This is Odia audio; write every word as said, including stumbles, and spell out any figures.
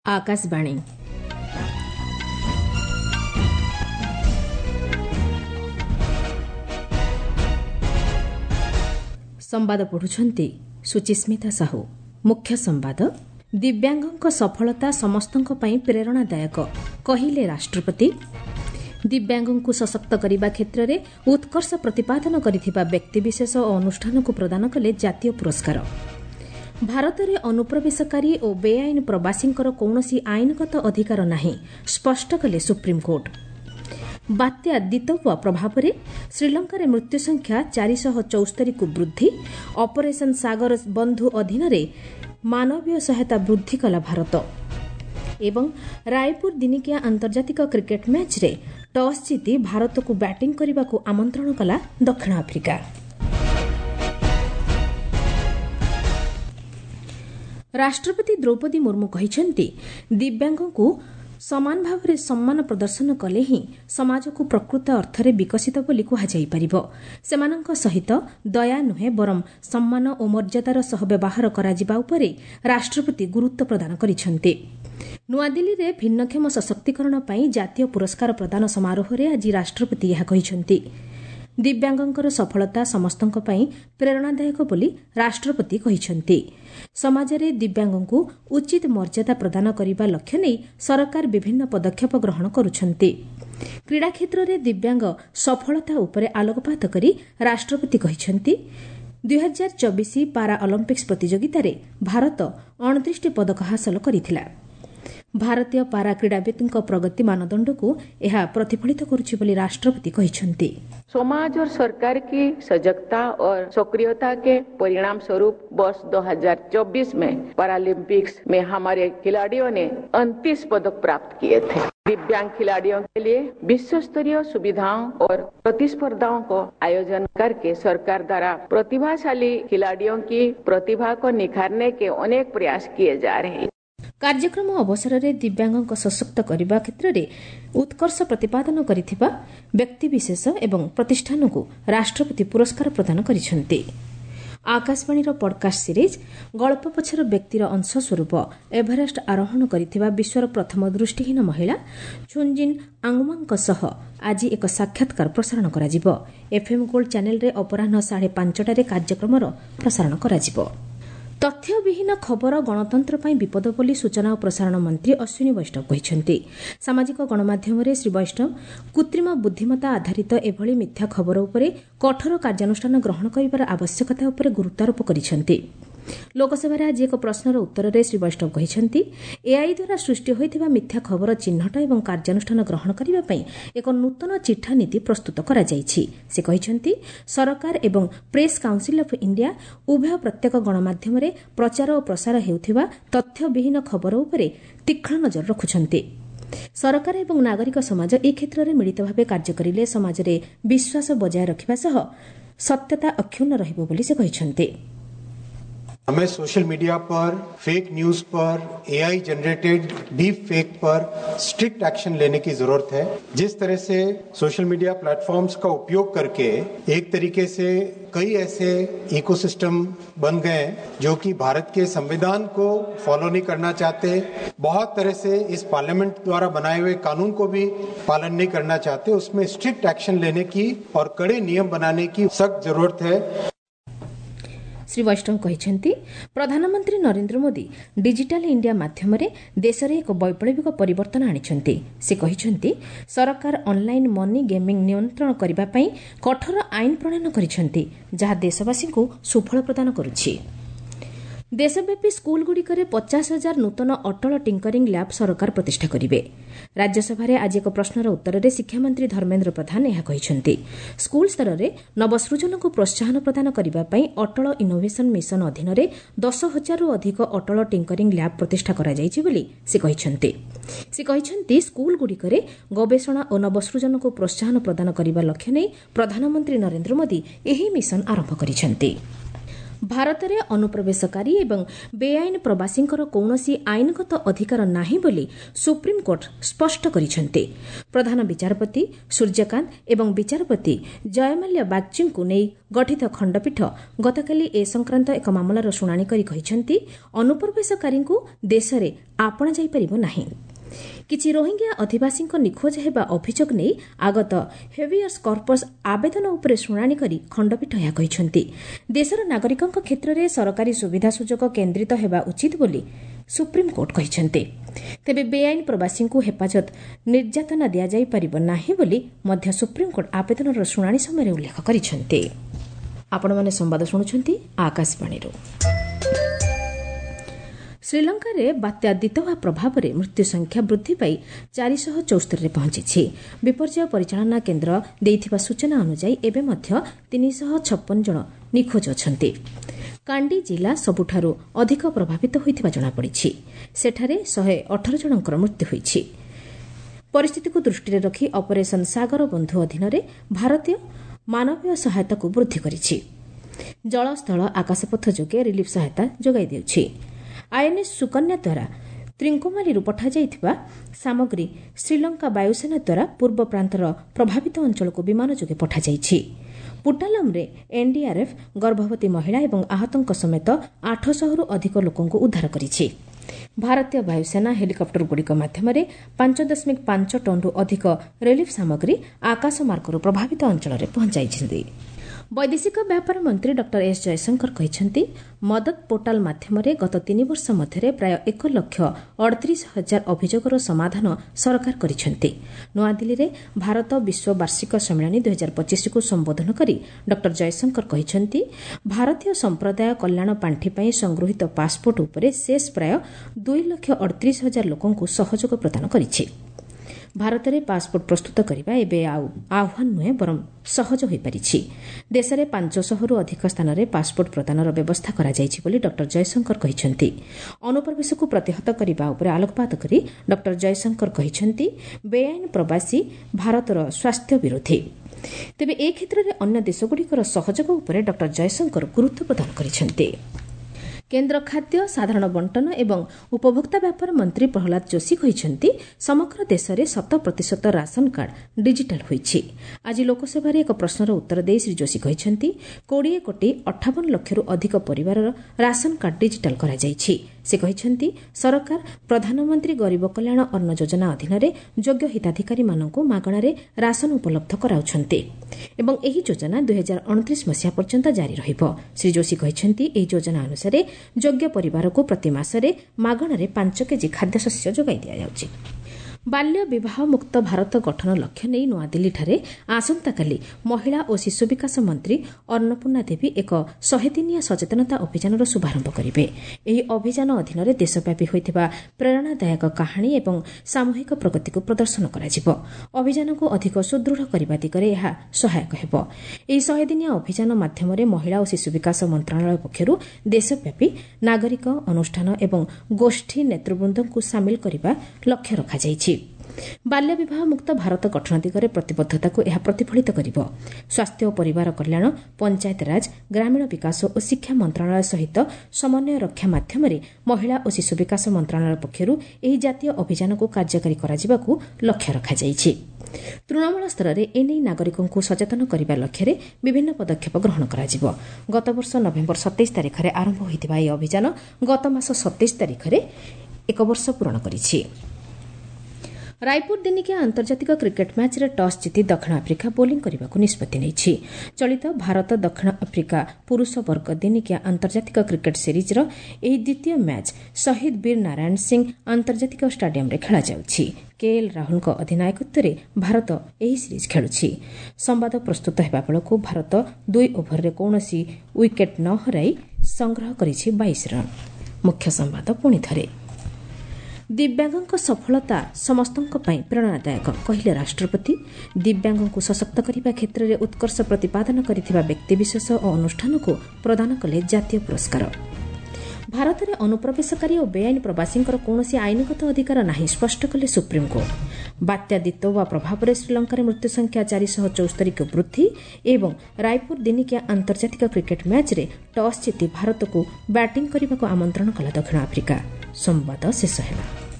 आकाशवाणी संवाद पढ़ुछंती सुचिस्मिता साहू। मुख्य संवाद दिव्यांगों सफलता समस्तों पई प्रेरणादायक कहिले राष्ट्रपति। दिव्यांगों को सशक्त करने क्षेत्र में उत्कर्ष प्रतिपादन करिथिबा व्यक्तिविशेष और अनुष्ठान को प्रदान कले जातीय पुरस्कार। भारत में अनुप्रवेशकारी और बेआईन प्रवासी कौनसी आईनगत अधिकार नहीं स्पष्ट कले सुप्रीमकोर्ट। बात्या दितोव प्रभाव में श्रीलंकार मृत्यु संख्या चार सौ चौस्तरी को वृद्धि। ऑपरेशन सागर बंधु अधीन मानवीय सहायता वृद्धि कला भारत। एवं रायपुर दिनिकिया आंतर्जातिक क्रिकेट मैच रे टॉस जीति भारत को बैटिंग करने को आमंत्रण कला दक्षिण आफ्रिका। राष्ट्रपति द्रौपदी मुर्मू कहिसेंती दिव्यांगों को समान भाव में सम्मान प्रदर्शन कले ही समाज को प्रकृत अर्थरे विकसित बोली कुहाଯାଇ परिबो। सेमानंक सहित दया नुहे बरम सम्मान और मर्यादार सह व्यवहार कराजिबा उपरे राष्ट्रपति गुरुत्व प्रदान करिसेंती। नुआदिल्ली रे भिन्नक्षम सशक्तिकरण पई जातीय पुरस्कार प्रदान समारोह रे आज राष्ट्रपति यह कहिसेंती। दिव्यांगों सफलता समस्तों पई प्रेरणादायक बोली राष्ट्रपति कहिसेंती। समाज रे दिव्यांगों को उचित मर्यादा प्रदान करने लक्ष्य नहीं सरकार विभिन्न पदक्षेप ग्रहण करुछंती। क्रीड़ा क्षेत्र में दिव्यांग सफलता उपरे आलोकपात करी राष्ट्रपति कहिसेंती दुई हजार चौबीस पारा ओलंपिक्स प्रतियोगिता रे भारत उनतीस पदक हासिल करिथिला। भारतीय पारा क्रीड़ाविदों प्रगति मानदंड को यह प्रतिफलित करुछि बोली राष्ट्रपति कहिसेंती। समाज और सरकार की सजगता और सक्रियता के परिणाम स्वरूप वर्ष दो हज़ार चौबीस में पैरालंपिक्स में हमारे खिलाड़ियों ने उनतीस पदक प्राप्त किए थे। दिव्यांग खिलाड़ियों के लिए विश्व स्तरीय सुविधाओं और प्रतिस्पर्धाओं को आयोजन करके सरकार द्वारा प्रतिभाशाली खिलाड़ियों की प्रतिभा को निखारने के अनेक प्रयास किए जा रहे हैं। कार्यक्रम अवसर में दिव्यांगों सशक्त करने क्षेत्र में उत्कर्ष प्रतिपादन करिथिबा व्यक्तिविशेष एवं प्रतिष्ठान को राष्ट्रपति पुरस्कार प्रदान करिसेंती। आकाशवाणी पॉडकास्ट सीरीज गल्प पछर व्यक्तिर अंश स्वरूप एभरेस्ट आरोहण करिथिबा विश्वर प्रथम दृष्टिहीन महिला छुनजिन आंगमांक सह आज एक साक्षात्कार प्रसारण कराजिबो। एफएम गोल्ड चैनल रे अपराह्न साढ़े पांचटारे कार्यक्रमर प्रसारण कराजिबो। तथ्यविहीन खबर गणतंत्र ପାଇଁ विपद बोली सूचना और प्रसारण मंत्री अश्विनी वैष्णव कहिसेंती। सामाजिक गणमाध्यम श्री वैष्णव कृत्रिम बुद्धिमत्ता आधारित एभली मिथ्या खबर उपरे कठोर कार्यानुष्ठान ग्रहण करिबार आवश्यकता उपरे गुरुत्वारोप करिसेंती। लोकसभा आज एक प्रश्नर उत्तर में श्री वैष्णव कहिसेंती एआई द्वारा सृष्टि होइथिबा मिथ्या खबर चिन्हट एवं कार्यानुष्ठान ग्रहण करिबा पई एक नूतन चिठा नीति प्रस्तुत करा जायछि। से कहिसेंती सरकार एवं प्रेस काउंसिल ऑफ इंडिया उभय प्रत्येक गणमाध्यम रे प्रचार और प्रसार हेउथिबा तथ्यविहीन खबर उपरे तीक्ष्ण नजर रखुछंती। सरकार एवं नागरिक समाज ए क्षेत्र में मिलित भाव कार्य करिले समाज रे विश्वास बजाय रखिबा सह सत्यता अक्षुण्ण रहिबो बोली से कहिसेंती। हमें सोशल मीडिया पर फेक न्यूज पर एआई जनरेटेड डीप फेक पर स्ट्रिक्ट एक्शन लेने की जरूरत है। जिस तरह से सोशल मीडिया प्लेटफॉर्म्स का उपयोग करके एक तरीके से कई ऐसे इकोसिस्टम बन गए जो कि भारत के संविधान को फॉलो नहीं करना चाहते, बहुत तरह से इस पार्लियामेंट द्वारा बनाए हुए कानून को भी पालन नहीं करना चाहते, उसमें स्ट्रिक्ट एक्शन लेने की और कड़े नियम बनाने की सख्त जरूरत है। श्री वैष्णव कहिसेंती प्रधानमंत्री नरेंद्र मोदी डिजिटल इंडिया माध्यम देश में एक वैप्लविक परिवर्तन आनिछंती। से कहिसेंती सरकार ऑनलाइन मनी गेमिंग नियंत्रण करबा पई कठोर आईन प्रणयन करिसेंती जहां देशवासी को सुफल प्रदान करुछि। देशव्यापी स्कूलगुड़िकर पचास हजार नूतन अटल टिंकरिंग लैब सरकार प्रतिष्ठा करिवे। राज्यसभा आज एक प्रश्नर उत्तर में शिक्षामंत्री धर्मेन्द्र प्रधान यह कहिसेंती स्कूल स्तर में नवसृजन को प्रोत्साहन प्रदान करबा पई अटल इनोवेशन मिशन अधीन दस हजार अधिक अटल टिंकरिंग लैब प्रतिष्ठा करा जायछि बोली से कहिसेंती। से कहिसेंती स्कूलगुड़िकर गवेषणा और नवसृजन को प्रोत्साहन प्रदान करबा लक्ष्य नै प्रधानमंत्री नरेंद्र मोदी एही मिशन आरंभ करिसेंती। ଭାରତରେ ଅନୁପ୍ରବେଶକାରୀ ଏବଂ ବେଆଇନ ପ୍ରବାସୀଙ୍କର କୌଣସି ଆଇନଗତ ଅଧିକାର ନାହିଁ ବୋଲି ସୁପ୍ରିମକୋର୍ଟ ସ୍ପଷ୍ଟ କରିଛନ୍ତି। ପ୍ରଧାନ ବିଚାରପତି ସୂର୍ଯ୍ୟକାନ୍ତ ଏବଂ ବିଚାରପତି ଜୟମାଲ୍ୟା ବାଗ୍ଚୀଙ୍କୁ ନେଇ ଗଠିତ ଖଣ୍ଡପୀଠ ଗତକାଲି ଏ ସଂକ୍ରାନ୍ତ ଏକ ମାମଲାର ଶୁଣାଣି କରି କହିଛନ୍ତି ଅନୁପ୍ରବେଶକାରୀଙ୍କୁ ଦେଶରେ ଆପଣା ଯାଇପାରିବ ନାହିଁ। କିଛି ରୋହିଙ୍ଗ୍ୟା ଅଧିବାସୀଙ୍କ ନିଖୋଜ ହେବା ଅଭିଯୋଗ ନେଇ ଆଗତ ହେଭିୟସ୍ କର୍ପସ୍ ଆବେଦନ ଉପରେ ଶୁଣାଣି କରି ଖଣ୍ଡପୀଠ ଏହା କହିଛନ୍ତି। ଦେଶର ନାଗରିକଙ୍କ କ୍ଷେତ୍ରରେ ସରକାରୀ ସୁବିଧା ସୁଯୋଗ କେନ୍ଦ୍ରିତ ହେବା ଉଚିତ ବୋଲି ସୁପ୍ରିମକୋର୍ଟ କହିଛନ୍ତି। ତେବେ ବେଆଇନ ପ୍ରବାସୀଙ୍କୁ ହେଫାଜତ ନିର୍ଯାତନା ଦିଆଯାଇପାରିବ ନାହିଁ ବୋଲି ମଧ୍ୟ ସୁପ୍ରିମକୋର୍ଟ ଆବେଦନର ଶୁଣାଣି ସମୟରେ ଉଲ୍ଲେଖ କରିଛନ୍ତି। ଆପଣମାନେ ସମ୍ବାଦ ଶୁଣୁଛନ୍ତି ଆକାଶବାଣୀରୁ। ଶ୍ରୀଲଙ୍କାରେ ବାତ୍ୟା ଦିତୱା ପ୍ରଭାବରେ ମୃତ୍ୟୁ ସଂଖ୍ୟା ବୃଦ୍ଧି ପାଇ ଚାରିଶହ ଚଉସ୍ତରୀରେ ପହଞ୍ଚିଛି। ବିପର୍ଯ୍ୟୟ ପରିଚାଳନା କେନ୍ଦ୍ର ଦେଇଥିବା ସୂଚନା ଅନୁଯାୟୀ ଏବେ ମଧ୍ୟ ତିନିଶହ ଛପନ ଜଣ ନିଖୋଜ ଅଛନ୍ତି। କାଣ୍ଡି ଜିଲ୍ଲା ସବୁଠାରୁ ଅଧିକ ପ୍ରଭାବିତ ହୋଇଥିବା ଜଣାପଡ଼ିଛି। ସେଠାରେ ଶହେ ଅଠର ଜଣଙ୍କର ମୃତ୍ୟୁ ହୋଇଛି। ପରିସ୍ଥିତିକୁ ଦୃଷ୍ଟିରେ ରଖି ଅପରେସନ ସାଗର ବନ୍ଧୁ ଅଧୀନରେ ଭାରତୀୟ ମାନବୀୟ ସହାୟତାକୁ ବୃଦ୍ଧି କରିଛି। ଜଳସ୍ଥଳ ଆକାଶପଥ ଯୋଗେ ରିଲିଫ୍ ସହାୟତା ଯୋଗାଇ ଦେଉଛି। ଆଇଏନ୍ଏସ୍ ସୁକନ୍ୟା ଦ୍ୱାରା ତ୍ରିଙ୍କୋମାଲିରୁ ପଠାଯାଇଥିବା ସାମଗ୍ରୀ ଶ୍ରୀଲଙ୍କା ବାୟୁସେନା ଦ୍ୱାରା ପୂର୍ବ ପ୍ରାନ୍ତର ପ୍ରଭାବିତ ଅଞ୍ଚଳକୁ ବିମାନ ଯୋଗେ ପଠାଯାଇଛି। ପୁଟାଲମରେ ଏନ୍ଡିଆର୍ଏଫ୍ ଗର୍ଭବତୀ ମହିଳା ଏବଂ ଆହତଙ୍କ ସମେତ ଆଠଶହରୁ ଅଧିକ ଲୋକଙ୍କୁ ଉଦ୍ଧାର କରିଛି। ଭାରତୀୟ ବାୟୁସେନା ହେଲିକପ୍ଟରଗୁଡ଼ିକ ମାଧ୍ୟମରେ ପାଞ୍ଚ ଦଶମିକ ପାଞ୍ଚ ଟନ୍ରୁ ଅଧିକ ରିଲିଫ୍ ସାମଗ୍ରୀ ଆକାଶମାର୍ଗରୁ ପ୍ରଭାବିତ ଅଞ୍ଚଳରେ ପହଞ୍ଚାଇଛନ୍ତି। ବୈଦେଶିକ ବ୍ୟାପାର ମନ୍ତ୍ରୀ ଡକ୍ଟର ଏସ୍ ଜୟଶଙ୍କର କହିଛନ୍ତି ମଦତ ପୋର୍ଟାଲ ମାଧ୍ୟମରେ ଗତ ତିନି ବର୍ଷ ମଧ୍ୟରେ ପ୍ରାୟ ଏକ ଲକ୍ଷ ଅଡ଼ତିରିଶ ହଜାର ଅଭିଯୋଗର ସମାଧାନ ସରକାର କରିଛନ୍ତି। ନୂଆଦିଲ୍ଲୀରେ ଭାରତ ବିଶ୍ୱ ବାର୍ଷିକ ସମ୍ମିଳନୀ ଦୁଇ ହଜାର ପଚିଶକୁ ସମ୍ବୋଧନ କରି ଡକ୍ଟର ଜୟଶଙ୍କର କହିଛନ୍ତି ଭାରତୀୟ ସମ୍ପ୍ରଦାୟ କଲ୍ୟାଣ ପାଣ୍ଠି ପାଇଁ ସଂଗୃହୀତ ପାସପୋର୍ଟ ଉପରେ ସେସ୍ ପ୍ରାୟ ଦୁଇ ଲକ୍ଷ ଅଡ଼ତିରିଶ ହଜାର ଲୋକଙ୍କୁ ସହଯୋଗ ପ୍ରଦାନ କରିଛି। ଭାରତରେ ପାସପୋର୍ଟ ପ୍ରସ୍ତୁତ କରିବା ଏବେ ଆଉ ଆହ୍ୱାନ ନୁହେଁ ବରଂ ସହଜ ହୋଇପାରିଛି। ଦେଶରେ ପାଞ୍ଚଶହରୁ ଅଧିକ ସ୍ଥାନରେ ପାସପୋର୍ଟ ପ୍ରଦାନର ବ୍ୟବସ୍ଥା କରାଯାଇଛି ବୋଲି ଡକ୍ଟର ଜୟଶଙ୍କର କହିଛନ୍ତି। ଅନୁପ୍ରବେଶକୁ ପ୍ରତିହତ କରିବା ଉପରେ ଆଲୋକପାତ କରି ଡକ୍ଟର ଜୟଶଙ୍କର କହିଛନ୍ତି ବେଆଇନ ପ୍ରବାସୀ ଭାରତର ସ୍ୱାସ୍ଥ୍ୟ ବିରୋଧୀ। ତେବେ ଏ କ୍ଷେତ୍ରରେ ଅନ୍ୟ ଦେଶଗୁଡ଼ିକର ସହଯୋଗ ଉପରେ ଡକ୍ଟର ଜୟଶଙ୍କର ଗୁରୁତ୍ୱ ପ୍ରଦାନ କରିଛନ୍ତି। କେନ୍ଦ୍ର ଖାଦ୍ୟ ସାଧାରଣ ବଣ୍ଟନ ଏବଂ ଉପଭୋକ୍ତା ବ୍ୟାପାର ମନ୍ତ୍ରୀ ପ୍ରହ୍ଲାଦ ଯୋଶୀ କହିଛନ୍ତି ସମଗ୍ର ଦେଶରେ ଶତ ପ୍ରତିଶତ ରାସନ କାର୍ଡ ଡିଜିଟାଲ ହୋଇଛି। ଆଜି ଲୋକସଭାରେ ଏକ ପ୍ରଶ୍ନର ଉତ୍ତର ଦେଇ ଶ୍ରୀ ଯୋଶୀ କହିଛନ୍ତି କୋଡ଼ିଏ କୋଟି ଅଠାବନ ଲକ୍ଷରୁ ଅଧିକ ପରିବାରର ରାସନ କାର୍ଡ ଡିଜିଟାଲ କରାଯାଇଛି। ସେ କହିଛନ୍ତି ସରକାର ପ୍ରଧାନମନ୍ତ୍ରୀ ଗରିବ କଲ୍ୟାଣ ଅନ୍ନ ଯୋଜନା ଅଧୀନରେ ଯୋଗ୍ୟ ହିତାଧିକାରୀମାନଙ୍କୁ ମାଗଣାରେ ରାସନ ଉପଲବ୍ଧ କରାଉଛନ୍ତି ଏବଂ ଏହି ଯୋଜନା ଦୁଇ ହଜାର ଅଣତିରିଶ ମସିହା ପର୍ଯ୍ୟନ୍ତ ଜାରି ରହିବ। ଶ୍ରୀ ଯୋଶୀ କହିଛନ୍ତି ଏହି ଯୋଜନା ଅନୁସାରେ ଯୋଗ୍ୟ ପରିବାରକୁ ପ୍ରତି ମାସରେ ମାଗଣାରେ ପାଞ୍ଚ କେଜି ଖାଦ୍ୟଶସ୍ୟ ଯୋଗାଇ ଦିଆଯାଉଛି। ବାଲ୍ୟ ବିବାହ ମୁକ୍ତ ଭାରତ ଗଠନ ଲକ୍ଷ୍ୟ ନେଇ ନୂଆଦିଲ୍ଲୀଠାରେ ଆସନ୍ତାକାଲି ମହିଳା ଓ ଶିଶୁ ବିକାଶ ମନ୍ତ୍ରୀ ଅନ୍ନପୂର୍ଣ୍ଣା ଦେବୀ ଏକ ଶହେଦିନିଆ ସଚେତନତା ଅଭିଯାନର ଶୁଭାରମ୍ଭ କରିବେ। ଏହି ଅଭିଯାନ ଅଧୀନରେ ଦେଶବ୍ୟାପୀ ହୋଇଥିବା ପ୍ରେରଣାଦାୟକ କାହାଣୀ ଏବଂ ସାମୂହିକ ପ୍ରଗତିକୁ ପ୍ରଦର୍ଶନ କରାଯିବ। ଅଭିଯାନକୁ ଅଧିକ ସୁଦୃଢ଼ କରିବା ଦିଗରେ ଏହା ସହାୟକ ହେବ। ଏହି ଶହେଦିନିଆ ଅଭିଯାନ ମାଧ୍ୟମରେ ମହିଳା ଓ ଶିଶୁ ବିକାଶ ମନ୍ତ୍ରଣାଳୟ ପକ୍ଷରୁ ଦେଶବ୍ୟାପୀ ନାଗରିକ ଅନୁଷ୍ଠାନ ଏବଂ ଗୋଷ୍ଠୀ ନେତୃବୃନ୍ଦଙ୍କୁ ସାମିଲ କରିବା ଲକ୍ଷ୍ୟ ରଖାଯାଇଛି। ବାଲ୍ୟ ବିବାହ ମୁକ୍ତ ଭାରତ ଗଠନ ଦିଗରେ ପ୍ରତିବଦ୍ଧତାକୁ ଏହା ପ୍ରତିଫଳିତ କରିବ। ସ୍ୱାସ୍ଥ୍ୟ ଓ ପରିବାର କଲ୍ୟାଣ ପଞ୍ଚାୟତରାଜ ଗ୍ରାମୀଣ ବିକାଶ ଓ ଶିକ୍ଷା ମନ୍ତ୍ରଣାଳୟ ସହିତ ସମନ୍ୱୟ ରକ୍ଷା ମାଧ୍ୟମରେ ମହିଳା ଓ ଶିଶୁ ବିକାଶ ମନ୍ତ୍ରଣାଳୟ ପକ୍ଷରୁ ଏହି ଜାତୀୟ ଅଭିଯାନକୁ କାର୍ଯ୍ୟକାରୀ କରାଯିବାକୁ ଲକ୍ଷ୍ୟ ରଖାଯାଇଛି। ତୃଣମୂଳ ସ୍ତରରେ ଏନେଇ ନାଗରିକଙ୍କୁ ସଚେତନ କରିବା ଲକ୍ଷ୍ୟରେ ବିଭିନ୍ନ ପଦକ୍ଷେପ ଗ୍ରହଣ କରାଯିବ। ଗତବର୍ଷ ନଭେମ୍ବର ସତେଇଶ ତାରିଖରେ ଆରମ୍ଭ ହୋଇଥିବା ଏହି ଅଭିଯାନ ଗତ ମାସ ସତେଇଶ ତାରିଖରେ ଏକ ବର୍ଷ ପୂରଣ କରିଛି। ରାୟପୁର ଦିନିକିଆ ଆନ୍ତର୍ଜାତିକ କ୍ରିକେଟ ମ୍ୟାଚ୍ରେ ଟସ୍ ଜିତି ଦକ୍ଷିଣ ଆଫ୍ରିକା ବୋଲିଂ କରିବାକୁ ନିଷ୍ପତ୍ତି ନେଇଛି। ଚଳିତ ଭାରତ ଦକ୍ଷିଣ ଆଫ୍ରିକା ପୁରୁଷ ବର୍ଗ ଦିନିକିଆ ଆନ୍ତର୍ଜାତିକ କ୍ରିକେଟ ସିରିଜ୍ର ଏହି ଦ୍ୱିତୀୟ ମ୍ୟାଚ୍ ଶହୀଦ ବୀର ନାରାୟଣ ସିଂ ଆନ୍ତର୍ଜାତିକ ଷ୍ଟାଡିୟମ୍ରେ ଖେଳାଯାଉଛି। କେଏଲ୍ ରାହୁଲଙ୍କ ଅଧିନାୟକତ୍ୱରେ ଭାରତ ଏହି ସିରିଜ୍ ଖେଳୁଛି। ସମ୍ବାଦ ପ୍ରସ୍ତୁତ ହେବା ବେଳକୁ ଭାରତ ଦୁଇ ଓଭରରେ କୌଣସି ୱିକେଟ୍ ନ ହରାଇ ସଂଗ୍ରହ କରିଛି ବାଇଶ ରନ୍। ମୁଖ୍ୟ ସମ୍ବାଦ ପୁଣି ଥରେ। ଦିବ୍ୟାଙ୍ଗଙ୍କ ସଫଳତା ସମସ୍ତଙ୍କ ପାଇଁ ପ୍ରେରଣାଦାୟକ କହିଲେ ରାଷ୍ଟ୍ରପତି। ଦିବ୍ୟାଙ୍ଗଙ୍କୁ ସଶକ୍ତ କରିବା କ୍ଷେତ୍ରରେ ଉତ୍କର୍ଷ ପ୍ରତିପାଦନ କରିଥିବା ବ୍ୟକ୍ତିବିଶେଷ ଓ ଅନୁଷ୍ଠାନକୁ ପ୍ରଦାନ କଲେ ଜାତୀୟ ପୁରସ୍କାର। ଭାରତରେ ଅନୁପ୍ରବେଶକାରୀ ଓ ବେଆଇନ ପ୍ରବାସୀଙ୍କର କୌଣସି ଆଇନଗତ ଅଧିକାର ନାହିଁ ସ୍ପଷ୍ଟ କଲେ ସୁପ୍ରିମକୋର୍ଟ। ବାତ୍ୟା ଦିତୋବା ପ୍ରଭାବରେ ଶ୍ରୀଲଙ୍କାରେ ମୃତ୍ୟୁ ସଂଖ୍ୟା ଚାରିଶହ ଚଉସ୍ତରୀକୁ ବୃଦ୍ଧି ଏବଂ ରାୟପୁର ଦିନିକିଆ ଆନ୍ତର୍ଜାତିକ କ୍ରିକେଟ୍ ମ୍ୟାଚ୍ରେ ଟସ୍ ଜିତି ଭାରତକୁ ବ୍ୟାଟିଂ କରିବାକୁ ଆମନ୍ତ୍ରଣ କଲା ଦକ୍ଷିଣ ଆଫ୍ରିକା। ସମ୍ବାଦ ଶେଷ ହେଲା।